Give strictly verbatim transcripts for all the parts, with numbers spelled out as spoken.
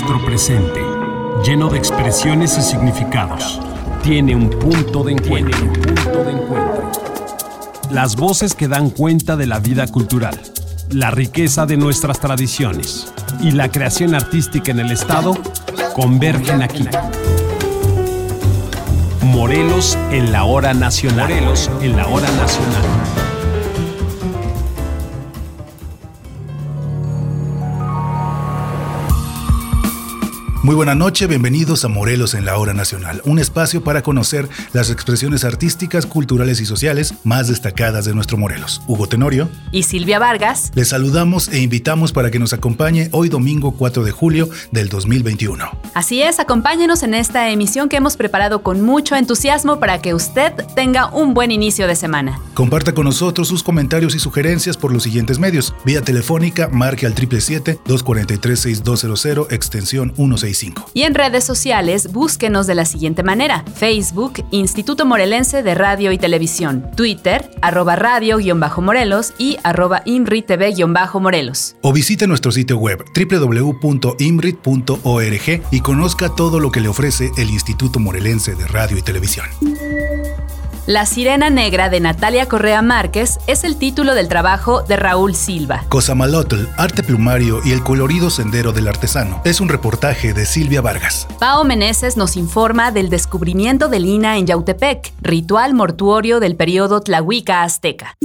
nuestro presente, lleno de expresiones y significados, tiene un punto de encuentro. Un punto de encuentro. Las voces que dan cuenta de la vida cultural, la riqueza de nuestras tradiciones y la creación artística en el Estado convergen aquí. Morelos en la hora nacional. Morelos en la hora nacional. Muy buena noche, bienvenidos a Morelos en la Hora Nacional, un espacio para conocer las expresiones artísticas, culturales y sociales más destacadas de nuestro Morelos. Hugo Tenorio y Silvia Vargas. Les saludamos e invitamos para que nos acompañe hoy domingo cuatro de julio del dos mil veintiuno. Así es, acompáñenos en esta emisión que hemos preparado con mucho entusiasmo para que usted tenga un buen inicio de semana. Comparta con nosotros sus comentarios y sugerencias por los siguientes medios. Vía telefónica, marque al siete siete siete, dos cuatro tres, seis dos cero cero, extensión ciento sesenta y cinco. Y en redes sociales, búsquenos de la siguiente manera: Facebook, Instituto Morelense de Radio y Televisión; Twitter, arroba radio-morelos y arroba imritv-morelos. O visite nuestro sitio web doble u doble u doble u punto imrit punto org y conozca todo lo que le ofrece el Instituto Morelense de Radio y Televisión. La Sirena Negra de Natalia Correa Márquez es el título del trabajo de Raúl Silva. Cozamalotl, arte plumario y el colorido sendero del artesano. Es un reportaje de Silvia Vargas. Pao Meneses nos informa del descubrimiento de lina en Yautepec, ritual mortuorio del periodo Tlahuica azteca.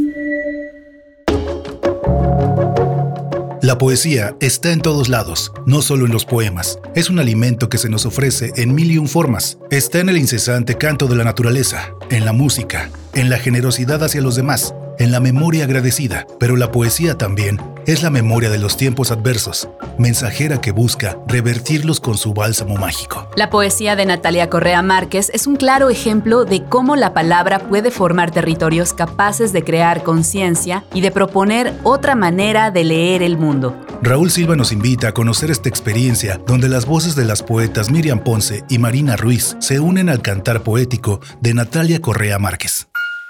La poesía está en todos lados, no solo en los poemas. Es un alimento que se nos ofrece en mil y un formas. Está en el incesante canto de la naturaleza, en la música, en la generosidad hacia los demás, en la memoria agradecida. Pero la poesía también es la memoria de los tiempos adversos, mensajera que busca revertirlos con su bálsamo mágico. La poesía de Natalia Correa Márquez es un claro ejemplo de cómo la palabra puede formar territorios capaces de crear conciencia y de proponer otra manera de leer el mundo. Raúl Silva nos invita a conocer esta experiencia donde las voces de las poetas Miriam Ponce y Marina Ruiz se unen al cantar poético de Natalia Correa Márquez.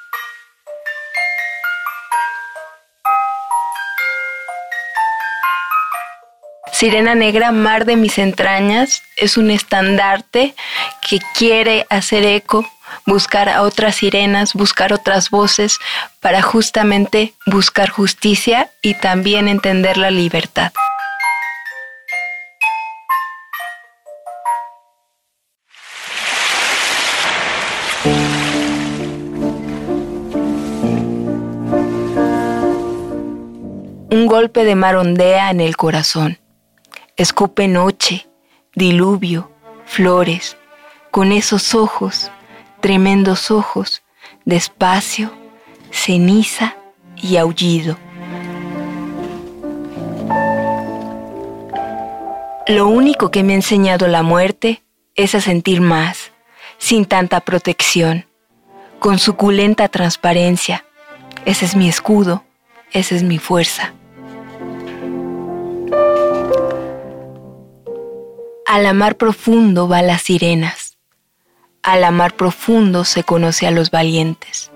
Sirena Negra, mar de mis entrañas, es un estandarte que quiere hacer eco, buscar a otras sirenas, buscar otras voces para justamente buscar justicia y también entender la libertad. Un golpe de mar ondea en el corazón. Escupe noche, diluvio, flores, con esos ojos, tremendos ojos, despacio, ceniza y aullido. Lo único que me ha enseñado la muerte es a sentir más, sin tanta protección, con suculenta transparencia. Ese es mi escudo, esa es mi fuerza. Al la mar profundo va las sirenas. Al la mar profundo se conoce a los valientes.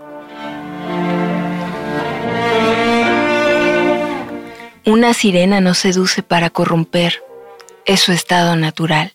Una sirena no seduce para corromper. Es su estado natural.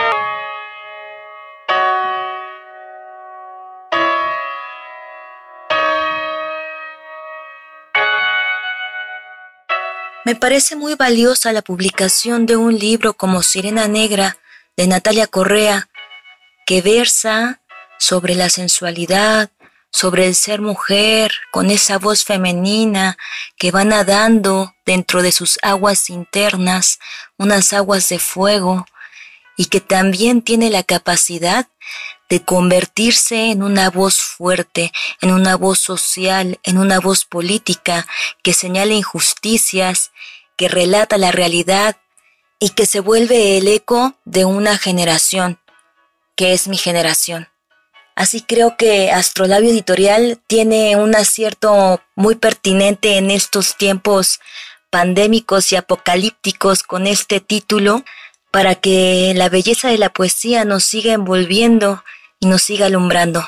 Me parece muy valiosa la publicación de un libro como Sirena Negra de Natalia Correa, que versa sobre la sensualidad, sobre el ser mujer, con esa voz femenina que va nadando dentro de sus aguas internas, unas aguas de fuego, y que también tiene la capacidad de convertirse en una voz fuerte, en una voz social, en una voz política que señala injusticias, que relata la realidad y que se vuelve el eco de una generación, que es mi generación. Así creo que Astrolabio Editorial tiene un acierto muy pertinente en estos tiempos pandémicos y apocalípticos con este título, para que la belleza de la poesía nos siga envolviendo y nos siga alumbrando.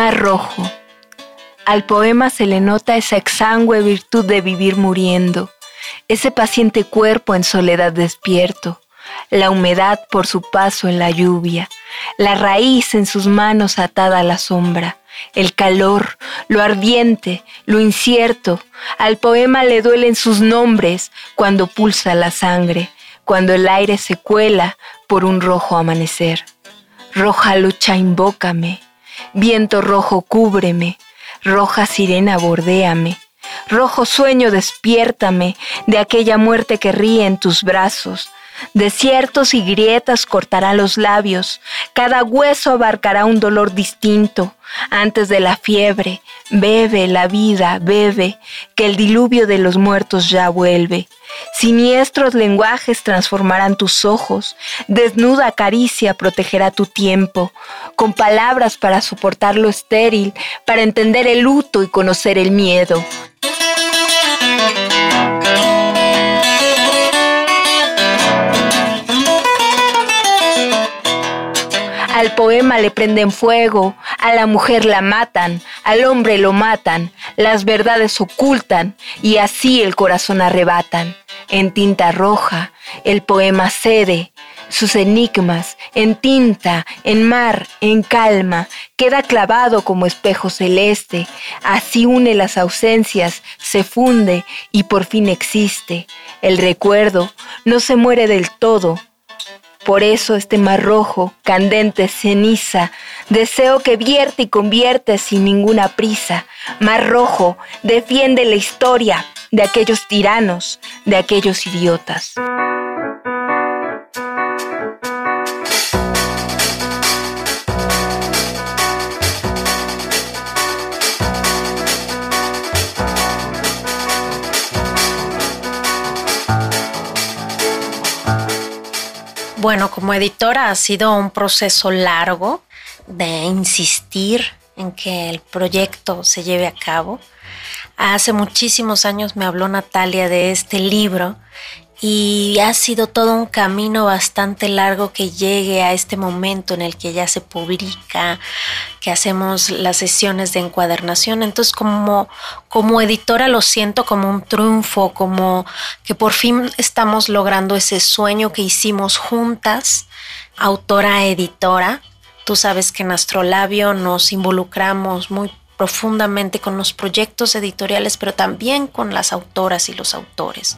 Mar Rojo. Al poema se le nota esa exangüe virtud de vivir muriendo, ese paciente cuerpo en soledad despierto, la humedad por su paso en la lluvia, la raíz en sus manos atada a la sombra, el calor, lo ardiente, lo incierto. Al poema le duelen sus nombres cuando pulsa la sangre, cuando el aire se cuela por un rojo amanecer. Roja lucha invócame, viento rojo cúbreme, roja sirena bordéame, rojo sueño despiértame de aquella muerte que ríe en tus brazos. Desiertos y grietas cortará los labios, cada hueso abarcará un dolor distinto. Antes de la fiebre, bebe la vida, bebe, que el diluvio de los muertos ya vuelve. Siniestros lenguajes transformarán tus ojos, desnuda caricia protegerá tu tiempo, con palabras para soportar lo estéril, para entender el luto y conocer el miedo. Al poema le prenden fuego, a la mujer la matan, al hombre lo matan, las verdades ocultan y así el corazón arrebatan. En tinta roja el poema cede sus enigmas, en tinta, en mar, en calma, queda clavado como espejo celeste, así une las ausencias, se funde y por fin existe. El recuerdo no se muere del todo. Por eso este mar rojo, candente ceniza, deseo que vierte y convierte sin ninguna prisa. Mar rojo, defiende la historia de aquellos tiranos, de aquellos idiotas. Bueno, como editora ha sido un proceso largo de insistir en que el proyecto se lleve a cabo. Hace muchísimos años me habló Natalia de este libro y ha sido todo un camino bastante largo que llegue a este momento en el que ya se publica, que hacemos las sesiones de encuadernación. Entonces, como, como editora lo siento como un triunfo, como que por fin estamos logrando ese sueño que hicimos juntas, autora-editora. Tú sabes que en Astrolabio nos involucramos muy profundamente con los proyectos editoriales, pero también con las autoras y los autores.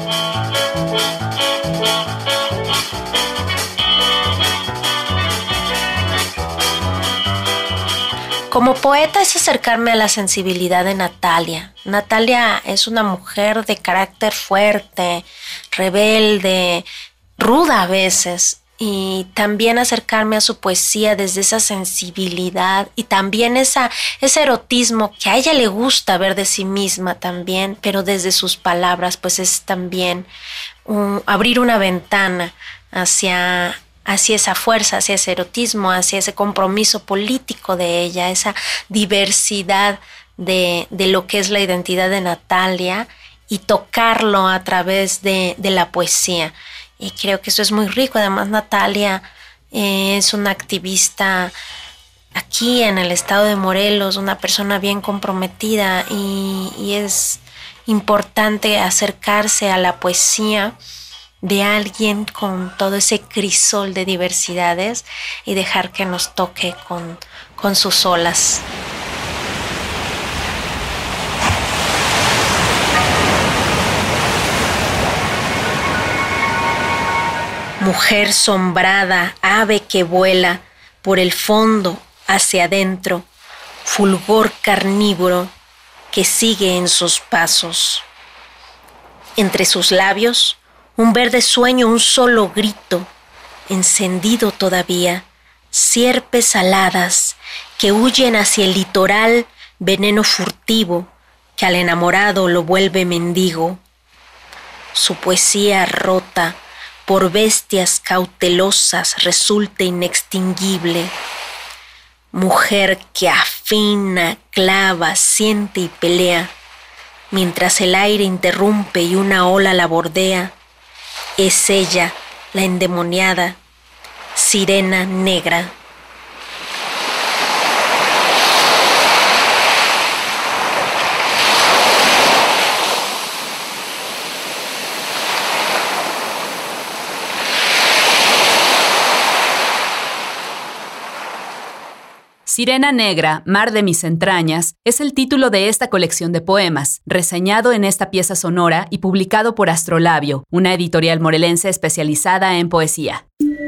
Como poeta es acercarme a la sensibilidad de Natalia. Natalia es una mujer de carácter fuerte, rebelde, ruda a veces. Y también acercarme a su poesía desde esa sensibilidad y también esa, ese erotismo que a ella le gusta ver de sí misma también, pero desde sus palabras, pues es también un, abrir una ventana hacia, hacia esa fuerza, hacia ese erotismo, hacia ese compromiso político de ella, esa diversidad de, de lo que es la identidad de Natalia y tocarlo a través de, de la poesía. Y creo que eso es muy rico. Además, Natalia eh, es una activista aquí en el estado de Morelos, una persona bien comprometida y, y es importante acercarse a la poesía de alguien con todo ese crisol de diversidades y dejar que nos toque con, con sus olas. Mujer sombrada, ave que vuela por el fondo hacia adentro, fulgor carnívoro que sigue en sus pasos. Entre sus labios, un verde sueño, un solo grito, encendido todavía, sierpes aladas que huyen hacia el litoral, veneno furtivo que al enamorado lo vuelve mendigo. Su poesía rota por bestias cautelosas resulta inextinguible. Mujer que afina, clava, siente y pelea, mientras el aire interrumpe y una ola la bordea, es ella, la endemoniada, sirena negra. Sirena Negra, Mar de mis entrañas, es el título de esta colección de poemas, reseñado en esta pieza sonora y publicado por Astrolabio, una editorial morelense especializada en poesía.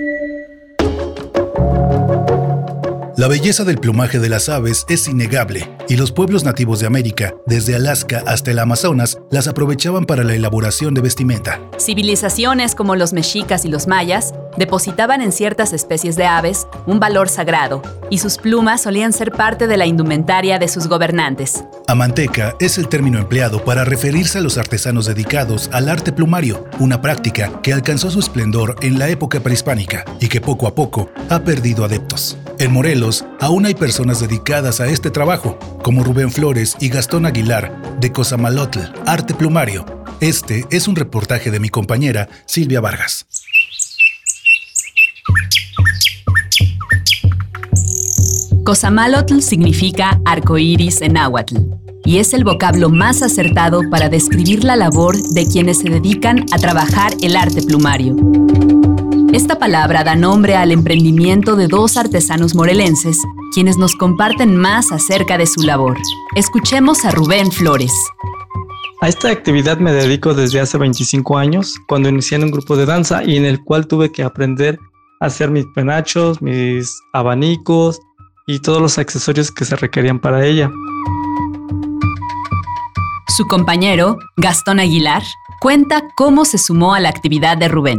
La belleza del plumaje de las aves es innegable, y los pueblos nativos de América, desde Alaska hasta el Amazonas, las aprovechaban para la elaboración de vestimenta. Civilizaciones como los mexicas y los mayas depositaban en ciertas especies de aves un valor sagrado, y sus plumas solían ser parte de la indumentaria de sus gobernantes. Amanteca es el término empleado para referirse a los artesanos dedicados al arte plumario, una práctica que alcanzó su esplendor en la época prehispánica y que poco a poco ha perdido adeptos. En Morelos, aún hay personas dedicadas a este trabajo, como Rubén Flores y Gastón Aguilar, de Cosamalotl, Arte Plumario. Este es un reportaje de mi compañera Silvia Vargas. Cosamalotl significa arcoíris en náhuatl, y es el vocablo más acertado para describir la labor de quienes se dedican a trabajar el arte plumario. Esta palabra da nombre al emprendimiento de dos artesanos morelenses, quienes nos comparten más acerca de su labor. Escuchemos a Rubén Flores. A esta actividad me dedico desde hace veinticinco años, cuando inicié en un grupo de danza y en el cual tuve que aprender a hacer mis penachos, mis abanicos y todos los accesorios que se requerían para ella. Su compañero, Gastón Aguilar, cuenta cómo se sumó a la actividad de Rubén.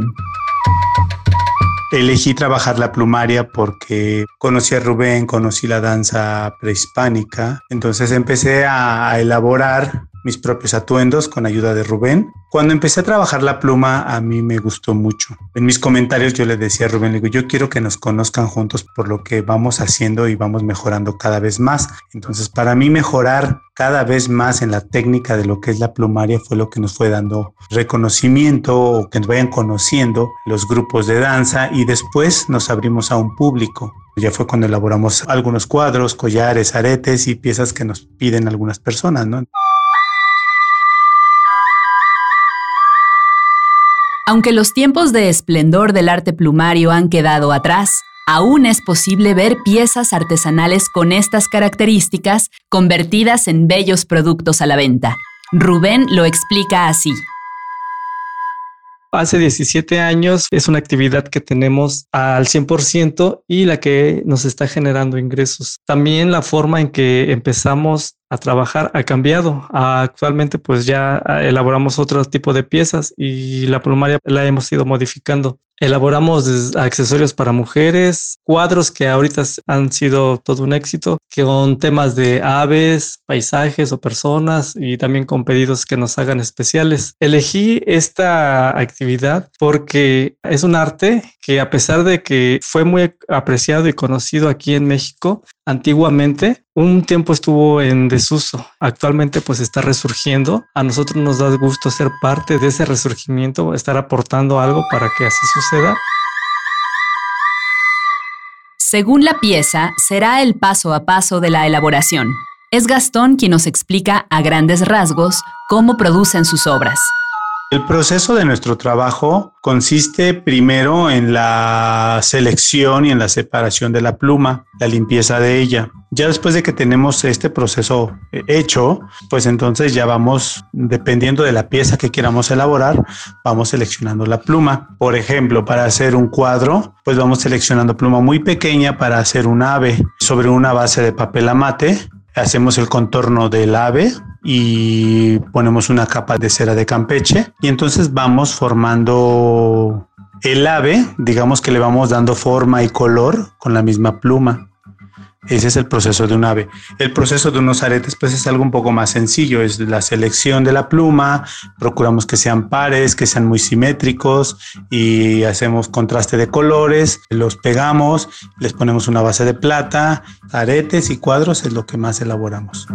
Elegí trabajar la plumaria porque conocí a Rubén, conocí la danza prehispánica, entonces empecé a, a elaborar mis propios atuendos con ayuda de Rubén. Cuando empecé a trabajar la pluma, a mí me gustó mucho. En mis comentarios yo le decía a Rubén, le digo, yo quiero que nos conozcan juntos por lo que vamos haciendo y vamos mejorando cada vez más. Entonces, para mí mejorar cada vez más en la técnica de lo que es la plumaria fue lo que nos fue dando reconocimiento o que nos vayan conociendo los grupos de danza, y después nos abrimos a un público. Ya fue cuando elaboramos algunos cuadros, collares, aretes y piezas que nos piden algunas personas, ¿no? Aunque los tiempos de esplendor del arte plumario han quedado atrás, aún es posible ver piezas artesanales con estas características convertidas en bellos productos a la venta. Rubén lo explica así. Hace diecisiete años es una actividad que tenemos al cien por ciento y la que nos está generando ingresos. También la forma en que empezamos a trabajar ha cambiado. Actualmente pues ya elaboramos otro tipo de piezas y la plumaria la hemos ido modificando. Elaboramos accesorios para mujeres, cuadros que ahorita han sido todo un éxito, con temas de aves, paisajes o personas, y también con pedidos que nos hagan especiales. Elegí esta actividad porque es un arte que, a pesar de que fue muy apreciado y conocido aquí en México, antiguamente un tiempo estuvo en desuso. Actualmente pues está resurgiendo. A nosotros nos da gusto ser parte de ese resurgimiento, estar aportando algo para que así suceda. Según la pieza, será el paso a paso de la elaboración. Es Gastón quien nos explica a grandes rasgos cómo producen sus obras. El proceso de nuestro trabajo consiste primero en la selección y en la separación de la pluma, la limpieza de ella. Ya después de que tenemos este proceso hecho, pues entonces ya vamos, dependiendo de la pieza que queramos elaborar, vamos seleccionando la pluma. Por ejemplo, para hacer un cuadro, pues vamos seleccionando pluma muy pequeña para hacer un ave sobre una base de papel amate. Hacemos el contorno del ave y ponemos una capa de cera de Campeche, y entonces vamos formando el ave, digamos que le vamos dando forma y color con la misma pluma. Ese es el proceso de un ave. El proceso de unos aretes pues es algo un poco más sencillo, es la selección de la pluma, procuramos que sean pares, que sean muy simétricos, y hacemos contraste de colores, los pegamos, les ponemos una base de plata, aretes y cuadros es lo que más elaboramos.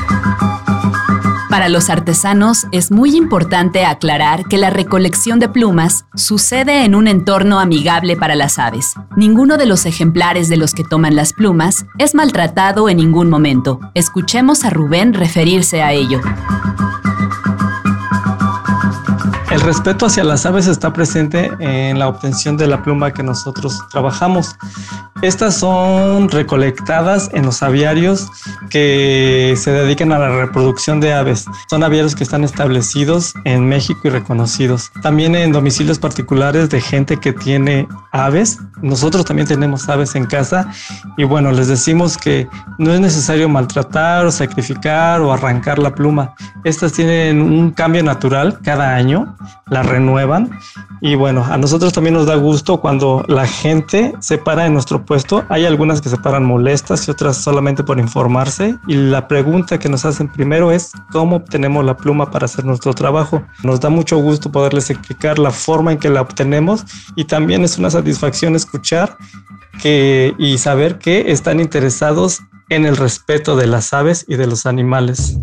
Para los artesanos es muy importante aclarar que la recolección de plumas sucede en un entorno amigable para las aves. Ninguno de los ejemplares de los que toman las plumas es maltratado en ningún momento. Escuchemos a Rubén referirse a ello. El respeto hacia las aves está presente en la obtención de la pluma que nosotros trabajamos. Estas son recolectadas en los aviarios que se dedican a la reproducción de aves. Son aviarios que están establecidos en México y reconocidos. También en domicilios particulares de gente que tiene aves. Nosotros también tenemos aves en casa y bueno, les decimos que no es necesario maltratar o sacrificar o arrancar la pluma. Estas tienen un cambio natural cada año, la renuevan y bueno, a nosotros también nos da gusto cuando la gente se para en nuestro puesto. Hay algunas que se paran molestas y otras solamente por informarse y la pregunta que nos hacen primero es ¿cómo obtenemos la pluma para hacer nuestro trabajo? Nos da mucho gusto poderles explicar la forma en que la obtenemos y también es una satisfacción escuchar que, y saber que están interesados en el respeto de las aves y de los animales.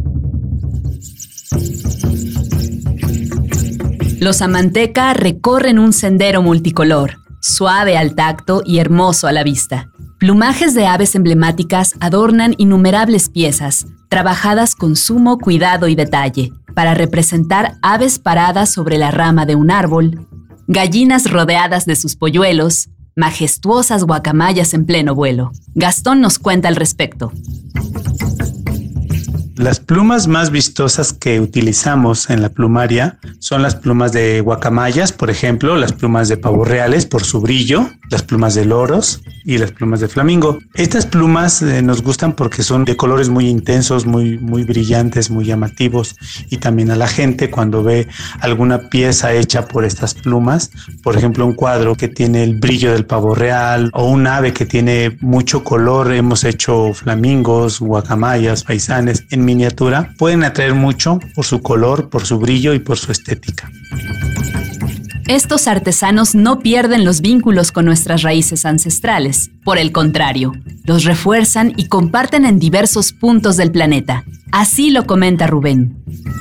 Los amanteca recorren un sendero multicolor, suave al tacto y hermoso a la vista. Plumajes de aves emblemáticas adornan innumerables piezas, trabajadas con sumo cuidado y detalle, para representar aves paradas sobre la rama de un árbol, gallinas rodeadas de sus polluelos, majestuosas guacamayas en pleno vuelo. Gastón nos cuenta al respecto. Las plumas más vistosas que utilizamos en la plumaria son las plumas de guacamayas, por ejemplo, las plumas de pavos reales por su brillo, las plumas de loros y las plumas de flamingo. Estas plumas eh, nos gustan porque son de colores muy intensos, muy, muy brillantes, muy llamativos y también a la gente cuando ve alguna pieza hecha por estas plumas, por ejemplo un cuadro que tiene el brillo del pavo real o un ave que tiene mucho color, hemos hecho flamingos, guacamayas, faisanes en miniatura, pueden atraer mucho por su color, por su brillo y por su estética. Estos artesanos no pierden los vínculos con nuestras raíces ancestrales. Por el contrario, los refuerzan y comparten en diversos puntos del planeta. Así lo comenta Rubén.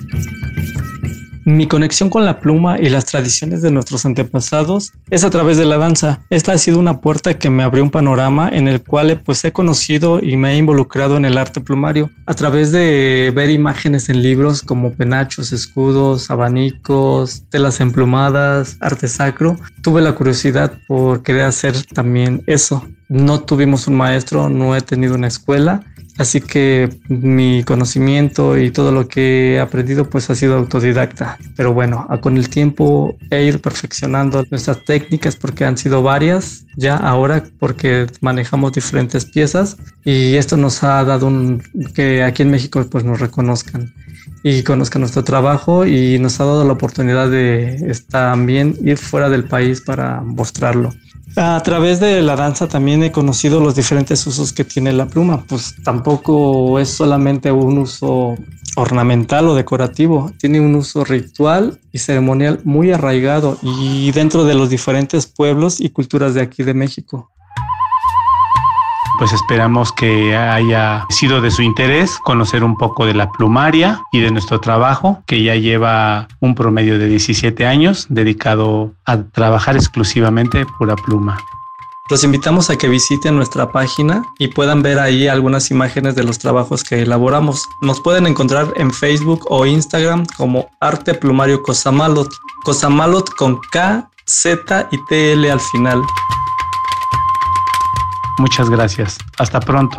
Mi conexión con la pluma y las tradiciones de nuestros antepasados es a través de la danza. Esta ha sido una puerta que me abrió un panorama en el cual pues, he conocido y me he involucrado en el arte plumario. A través de ver imágenes en libros como penachos, escudos, abanicos, telas emplumadas, arte sacro, tuve la curiosidad por querer hacer también eso. No tuvimos un maestro, no he tenido una escuela. Así que mi conocimiento y todo lo que he aprendido pues ha sido autodidacta. Pero bueno, con el tiempo he ido perfeccionando nuestras técnicas porque han sido varias ya ahora porque manejamos diferentes piezas y esto nos ha dado un, que aquí en México pues nos reconozcan y conozcan nuestro trabajo y nos ha dado la oportunidad de también ir fuera del país para mostrarlo. A través de la danza también he conocido los diferentes usos que tiene la pluma, pues tampoco es solamente un uso ornamental o decorativo, tiene un uso ritual y ceremonial muy arraigado y dentro de los diferentes pueblos y culturas de aquí de México. Pues esperamos que haya sido de su interés conocer un poco de la plumaria y de nuestro trabajo, que ya lleva un promedio de diecisiete años dedicado a trabajar exclusivamente pura pluma. Los invitamos a que visiten nuestra página y puedan ver ahí algunas imágenes de los trabajos que elaboramos. Nos pueden encontrar en Facebook o Instagram como Arte Plumario Cozamalot, Cozamalot con K, Z y T L al final. Muchas gracias. Hasta pronto.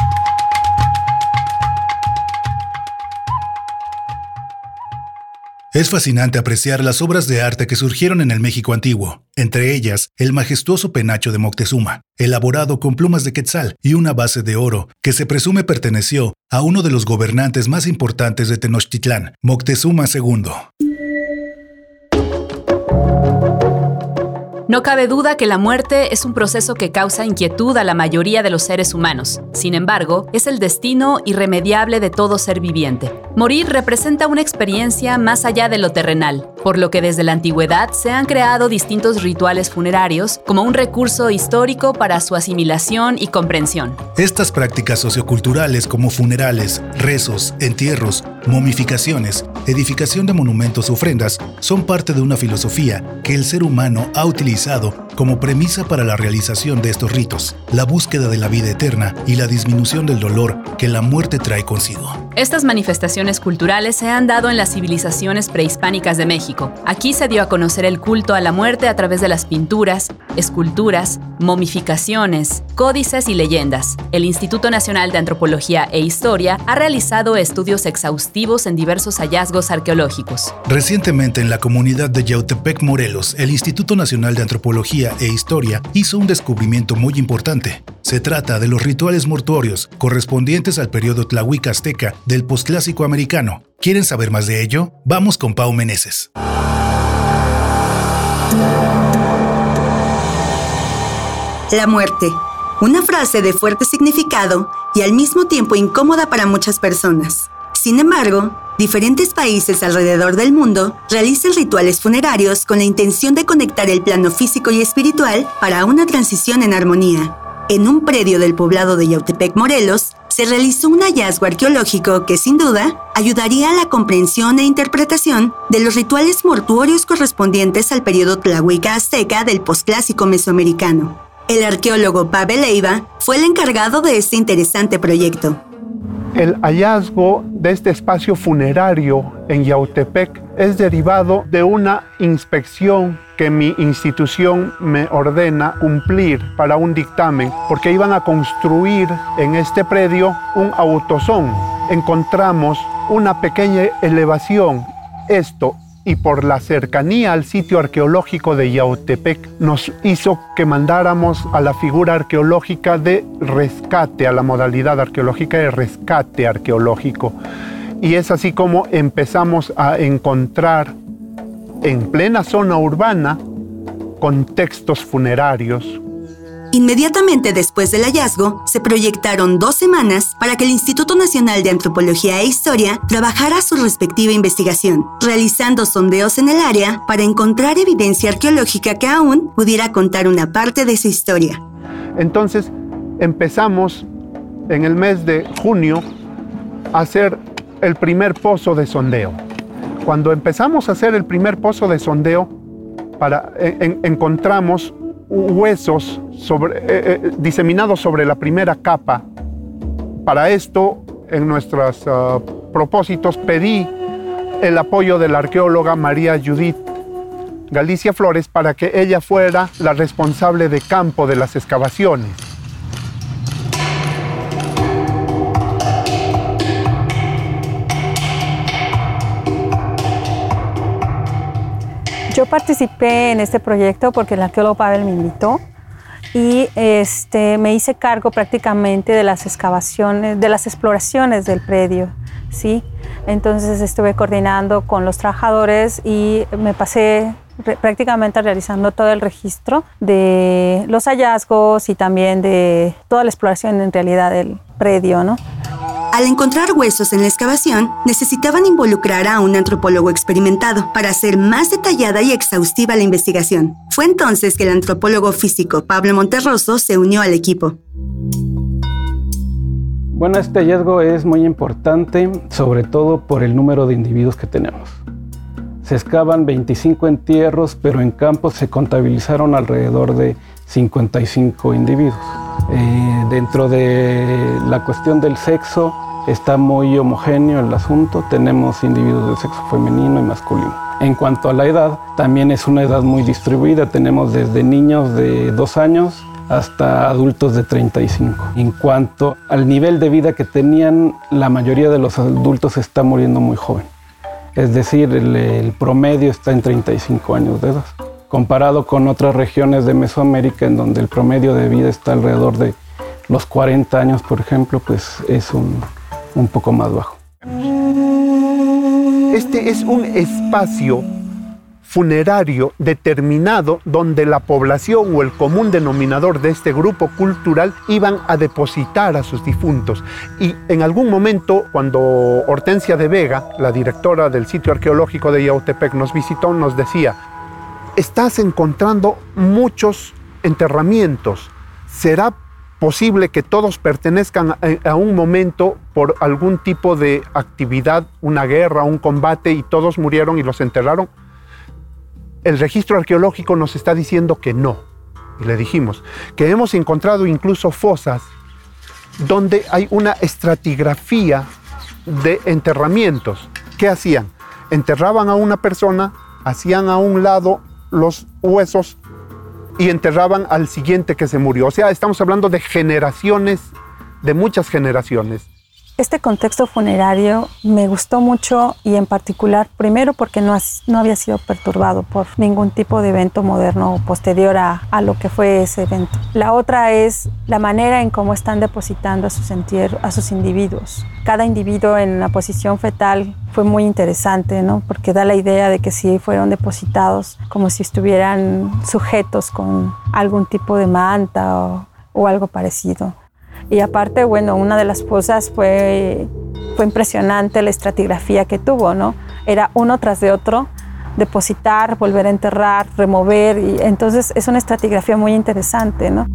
Es fascinante apreciar las obras de arte que surgieron en el México antiguo, entre ellas el majestuoso penacho de Moctezuma, elaborado con plumas de quetzal y una base de oro que se presume perteneció a uno de los gobernantes más importantes de Tenochtitlán, Moctezuma segundo. No cabe duda que la muerte es un proceso que causa inquietud a la mayoría de los seres humanos. Sin embargo, es el destino irremediable de todo ser viviente. Morir representa una experiencia más allá de lo terrenal, por lo que desde la antigüedad se han creado distintos rituales funerarios como un recurso histórico para su asimilación y comprensión. Estas prácticas socioculturales como funerales, rezos, entierros, momificaciones, edificación de monumentos o ofrendas son parte de una filosofía que el ser humano ha utilizado como premisa para la realización de estos ritos, la búsqueda de la vida eterna y la disminución del dolor que la muerte trae consigo. Estas manifestaciones culturales se han dado en las civilizaciones prehispánicas de México. Aquí se dio a conocer el culto a la muerte a través de las pinturas, esculturas, momificaciones, códices y leyendas. El Instituto Nacional de Antropología e Historia ha realizado estudios exhaustivos en diversos hallazgos arqueológicos. Recientemente, en la comunidad de Yautepec, Morelos, el Instituto Nacional de Antropología e Historia hizo un descubrimiento muy importante. Se trata de los rituales mortuorios correspondientes al periodo tlahuica azteca del posclásico americano. ¿Quieren saber más de ello? Vamos con Pau Meneses. La muerte. Una frase de fuerte significado y al mismo tiempo incómoda para muchas personas. Sin embargo, diferentes países alrededor del mundo realizan rituales funerarios con la intención de conectar el plano físico y espiritual para una transición en armonía. En un predio del poblado de Yautepec, Morelos, se realizó un hallazgo arqueológico que, sin duda, ayudaría a la comprensión e interpretación de los rituales mortuorios correspondientes al periodo tlahuica azteca del posclásico mesoamericano. El arqueólogo Pavel Leiva fue el encargado de este interesante proyecto. El hallazgo de este espacio funerario en Yautepec es derivado de una inspección que mi institución me ordena cumplir para un dictamen, porque iban a construir en este predio un autosón. Encontramos una pequeña elevación. Esto, y por la cercanía al sitio arqueológico de Yautepec, nos hizo que mandáramos a la figura arqueológica de rescate, a la modalidad arqueológica de rescate arqueológico. Y es así como empezamos a encontrar en plena zona urbana contextos funerarios. Inmediatamente después del hallazgo, se proyectaron dos semanas para que el Instituto Nacional de Antropología e Historia trabajara su respectiva investigación, realizando sondeos en el área para encontrar evidencia arqueológica que aún pudiera contar una parte de su historia. Entonces, empezamos en el mes de junio a hacer el primer pozo de sondeo. Cuando empezamos a hacer el primer pozo de sondeo, para, en, encontramos huesos sobre, eh, eh, diseminados sobre la primera capa. Para esto, en nuestros uh, propósitos, pedí el apoyo de la arqueóloga María Judith Galicia Flores para que ella fuera la responsable de campo de las excavaciones. Yo participé en este proyecto porque el arqueólogo Pavel me invitó y este, me hice cargo prácticamente de las excavaciones, de las exploraciones del predio, ¿sí? Entonces estuve coordinando con los trabajadores y me pasé re- prácticamente realizando todo el registro de los hallazgos y también de toda la exploración en realidad del predio, ¿no? Al encontrar huesos en la excavación, necesitaban involucrar a un antropólogo experimentado para hacer más detallada y exhaustiva la investigación. Fue entonces que el antropólogo físico Pablo Monterroso se unió al equipo. Bueno, este hallazgo es muy importante, sobre todo por el número de individuos que tenemos. Se excavan veinticinco entierros, pero en campo se contabilizaron alrededor de cincuenta y cinco individuos. Eh, dentro de la cuestión del sexo está muy homogéneo el asunto. Tenemos individuos de sexo femenino y masculino. En cuanto a la edad, también es una edad muy distribuida. Tenemos desde niños de dos años hasta adultos de treinta y cinco. En cuanto al nivel de vida que tenían, la mayoría de los adultos está muriendo muy joven. Es decir, el, el promedio está en treinta y cinco años de edad. Comparado con otras regiones de Mesoamérica, en donde el promedio de vida está alrededor de los cuarenta años, por ejemplo, pues es un, un poco más bajo. Este es un espacio funerario determinado donde la población o el común denominador de este grupo cultural iban a depositar a sus difuntos. Y en algún momento, cuando Hortensia de Vega, la directora del sitio arqueológico de Yautepec, nos visitó, nos decía: estás encontrando muchos enterramientos. ¿Será posible que todos pertenezcan a, a un momento por algún tipo de actividad, una guerra, un combate, y todos murieron y los enterraron? El registro arqueológico nos está diciendo que no. Y le dijimos que hemos encontrado incluso fosas donde hay una estratigrafía de enterramientos. ¿Qué hacían? Enterraban a una persona, hacían a un lado los huesos y enterraban al siguiente que se murió. O sea, estamos hablando de generaciones, de muchas generaciones. Este contexto funerario me gustó mucho y en particular, primero porque no, has, no había sido perturbado por ningún tipo de evento moderno o posterior a, a lo que fue ese evento. La otra es la manera en cómo están depositando a sus, entierros, a sus individuos. Cada individuo en la posición fetal fue muy interesante, ¿no? Porque da la idea de que sí fueron depositados como si estuvieran sujetos con algún tipo de manta o, o algo parecido. Y aparte, bueno, una de las cosas fue, fue impresionante la estratigrafía que tuvo, ¿no? Era uno tras de otro, depositar, volver a enterrar, remover, y entonces es una estratigrafía muy interesante, ¿no?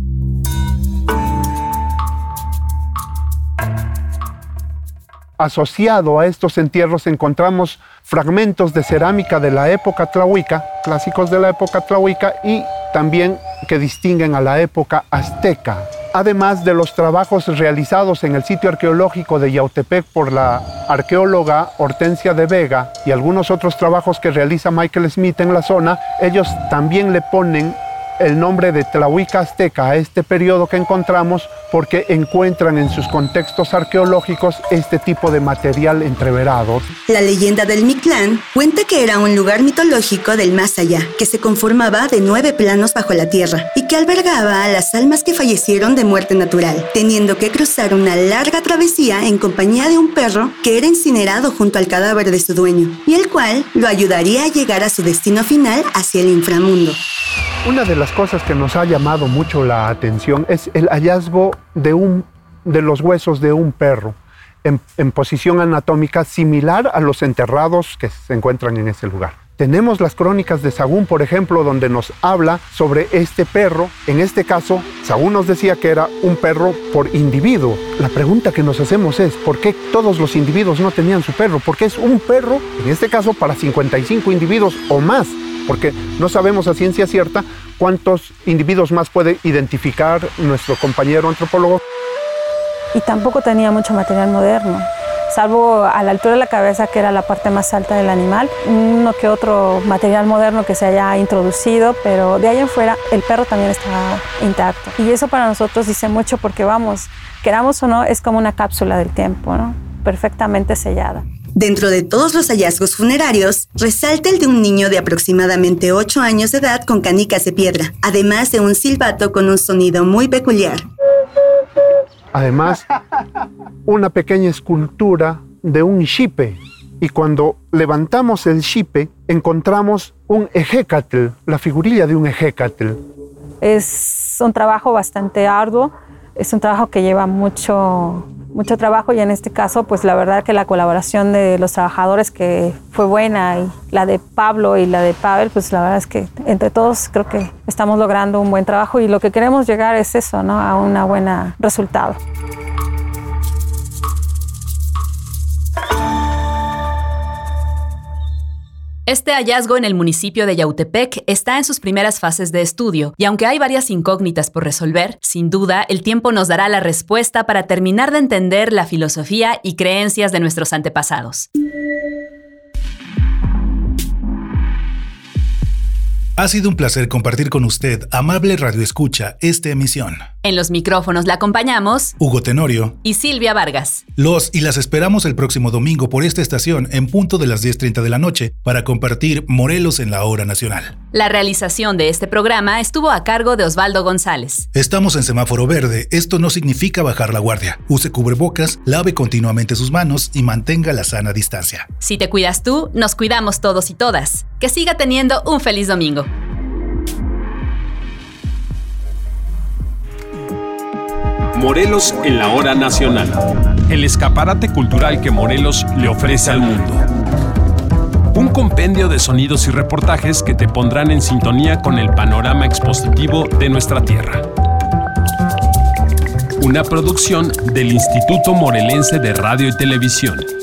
Asociado a estos entierros encontramos fragmentos de cerámica de la época tlahuica, clásicos de la época tlahuica y también que distinguen a la época azteca. Además de los trabajos realizados en el sitio arqueológico de Yautepec por la arqueóloga Hortensia de Vega y algunos otros trabajos que realiza Michael Smith en la zona, ellos también le ponen el nombre de Tlahuica Azteca a este periodo que encontramos porque encuentran en sus contextos arqueológicos este tipo de material entreverado. La leyenda del Mictlán cuenta que era un lugar mitológico del más allá, que se conformaba de nueve planos bajo la tierra y que albergaba a las almas que fallecieron de muerte natural, teniendo que cruzar una larga travesía en compañía de un perro que era incinerado junto al cadáver de su dueño y el cual lo ayudaría a llegar a su destino final hacia el inframundo. Una de las cosas que nos ha llamado mucho la atención es el hallazgo de, un, de los huesos de un perro en, en posición anatómica similar a los enterrados que se encuentran en ese lugar. Tenemos las crónicas de Sagún, por ejemplo, donde nos habla sobre este perro. En este caso, Sagún nos decía que era un perro por individuo. La pregunta que nos hacemos es, ¿por qué todos los individuos no tenían su perro? Porque es un perro, en este caso, para cincuenta y cinco individuos o más. Porque no sabemos a ciencia cierta cuántos individuos más puede identificar nuestro compañero antropólogo. Y tampoco tenía mucho material moderno, salvo a la altura de la cabeza, que era la parte más alta del animal, uno que otro material moderno que se haya introducido, pero de ahí en fuera el perro también estaba intacto. Y eso para nosotros dice mucho porque, vamos, queramos o no, es como una cápsula del tiempo, ¿no? Perfectamente sellada. Dentro de todos los hallazgos funerarios, resalta el de un niño de aproximadamente ocho años de edad con canicas de piedra, además de un silbato con un sonido muy peculiar. Además, una pequeña escultura de un xipe, y cuando levantamos el xipe, encontramos un ejecatl, la figurilla de un ejecatl. Es un trabajo bastante arduo, es un trabajo que lleva mucho... mucho trabajo y en este caso, pues la verdad que la colaboración de los trabajadores que fue buena y la de Pablo y la de Pavel, pues la verdad es que entre todos creo que estamos logrando un buen trabajo y lo que queremos llegar es eso, ¿no? A un buen resultado. Este hallazgo en el municipio de Yautepec está en sus primeras fases de estudio, y aunque hay varias incógnitas por resolver, sin duda el tiempo nos dará la respuesta para terminar de entender la filosofía y creencias de nuestros antepasados. Ha sido un placer compartir con usted, amable radioescucha, esta emisión. En los micrófonos la acompañamos Hugo Tenorio y Silvia Vargas. Los y las esperamos el próximo domingo por esta estación en punto de las diez treinta de la noche para compartir Morelos en la hora nacional. La realización de este programa estuvo a cargo de Osvaldo González. Estamos en semáforo verde. Esto no significa bajar la guardia. Use cubrebocas, lave continuamente sus manos y mantenga la sana distancia. Si te cuidas tú, nos cuidamos todos y todas. Que siga teniendo un feliz domingo. Morelos en la hora nacional. El escaparate cultural que Morelos le ofrece al mundo. Un compendio de sonidos y reportajes que te pondrán en sintonía con el panorama expositivo de nuestra tierra. Una producción del Instituto Morelense de Radio y Televisión.